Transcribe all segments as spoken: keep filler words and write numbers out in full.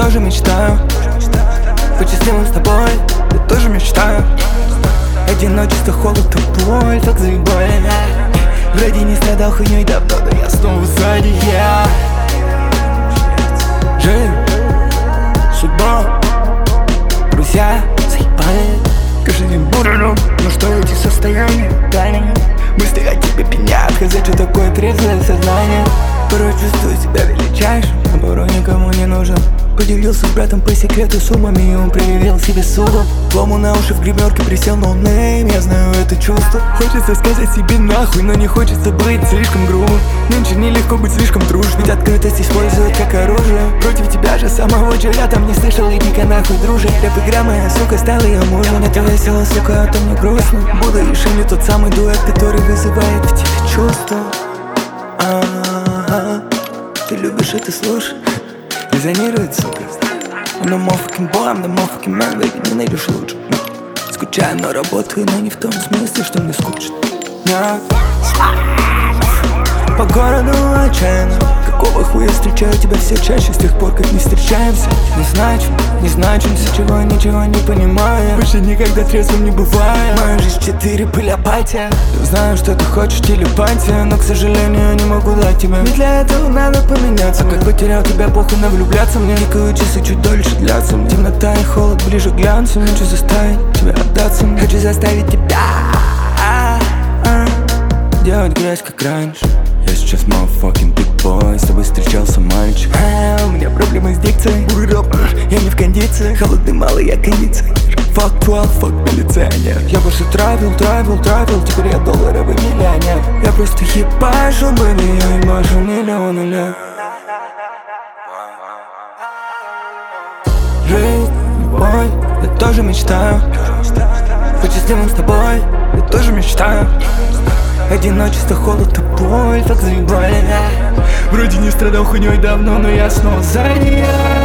тоже мечтаю быть счастливым с тобой, я тоже мечтаю. Одиночество, холод и боль так заебали. Вроде не страдал хуйней давно, но я снова сзади. Я жизнь, судьба, друзья заебали. Каждый день бурю, но что эти состояния дальние? Мысли о тебе пенят, сказать, что такое трезвое сознание. Порой чувствую себя величайшим, но порой никому не нужен. Поделился с братом по секрету суммами, и он проявил себе суду. Лому на уши в гримерке присел ноунейм, я знаю это чувство. Хочется сказать себе нахуй, но не хочется быть слишком грубым. Нынче нелегко быть слишком дружным, ведь открытость используют как оружие. Против тебя же самого, чего я там не слышал, иди-ка нахуй, друже. Рэп-игра моя, сука, стала ее мужем. Это весело, сука, а то мне грустно. Буду лишь не тот самый дуэт, который вызывает в тебе чувства. А-а-а, ты любишь это слушать? Резонирует, сука. I'm the motherfucking boy, I'm the motherfucking man, baby, не найдешь лучше. Скучаю, но работаю, но не в том смысле, что мне скучно. Нет. По городу отчаянно. Какого хуя встречаю тебя все чаще с тех пор, как не встречаемся? Не значим, не значим, из-за чего ничего не понимаю. Больше никогда трезвым не бываю. Моя жизнь четыре, пыль, апатия. Знаю, что ты хочешь телепатия, но, к сожалению, не могу дать тебе. Ведь для этого надо поменяться. А как потерял тебя, похуй на влюбляться. Мне никакие часы чуть дольше длятся. Темнота и холод ближе к глянцу. Хочу заставить тебя отдаться. Хочу заставить тебя делать грязь, как раньше. Я сейчас motherfucking big boy, с тобой встречался мальчик. А, у меня проблемы с дикцией. Я не в кондиции, холодный малый, я кондиционер. Fuck twelve, fuck милиционер. Я больше травил, травил, травил, теперь я долларовый миллионер. Я просто ебашу, были, я ебашу миллионы лет. Жизнь, любовь, я тоже мечтаю быть счастливым с тобой, я тоже мечтаю. Одиночество, холод и боль так заебали. Вроде не страдал хуйней давно, но я снова сзади.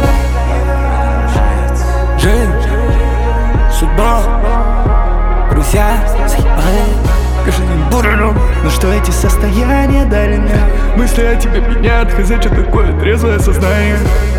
Жизнь, судьба, друзья заебали. Каждый день бурю, но что эти состояния дали мне? Мысли о тебе пенят, сказать, что такое трезвое сознание.